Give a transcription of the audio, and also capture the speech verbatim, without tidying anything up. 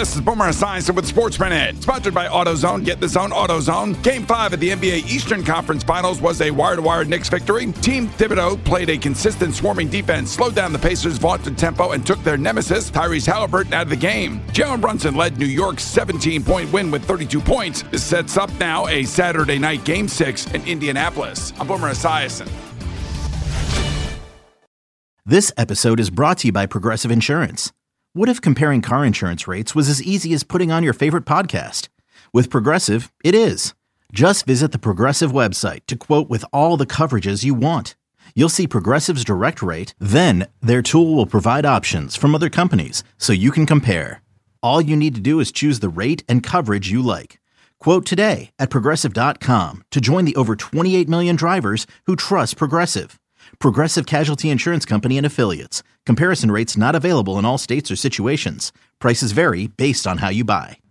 This is Boomer Esiason with Sports Minute, sponsored by AutoZone. Get the zone, AutoZone. Game five of the N B A Eastern Conference Finals was a wire-to-wire Knicks victory. Team Thibodeau played a consistent swarming defense, slowed down the Pacers' vaunted tempo, and took their nemesis, Tyrese Halliburton, out of the game. Jalen Brunson led New York's seventeen-point win with thirty-two points. This sets up now a Saturday night Game six in Indianapolis. I'm Boomer Esiason. This episode is brought to you by Progressive Insurance. What if comparing car insurance rates was as easy as putting on your favorite podcast? With Progressive, it is. Just visit the Progressive website to quote with all the coverages you want. You'll see Progressive's direct rate, then their tool will provide options from other companies so you can compare. All you need to do is choose the rate and coverage you like. Quote today at Progressive dot com to join the over twenty-eight million drivers who trust Progressive. Progressive Casualty Insurance Company and Affiliates. Comparison rates not available in all states or situations. Prices vary based on how you buy.